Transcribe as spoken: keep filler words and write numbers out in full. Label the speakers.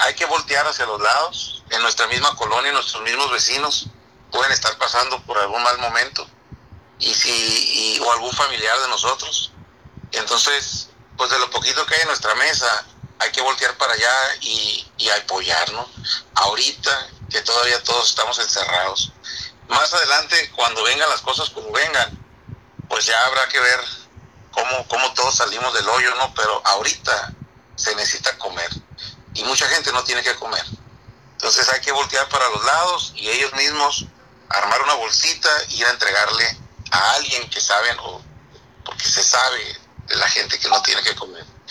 Speaker 1: hay que voltear hacia los lados. En nuestra misma colonia, nuestros mismos vecinos pueden estar pasando por algún mal momento, y si y, o algún familiar de nosotros. Entonces, pues de lo poquito que hay en nuestra mesa, hay que voltear para allá y, y apoyar, ¿no? Ahorita que todavía todos estamos encerrados. Más adelante, cuando vengan las cosas como vengan, pues ya habrá que ver cómo, cómo todos salimos del hoyo, ¿no? Pero ahorita se necesita comer y mucha gente no tiene que comer. Entonces hay que voltear para los lados y ellos mismos armar una bolsita y ir a entregarle a alguien que saben, o porque se sabe de la gente que no tiene que comer.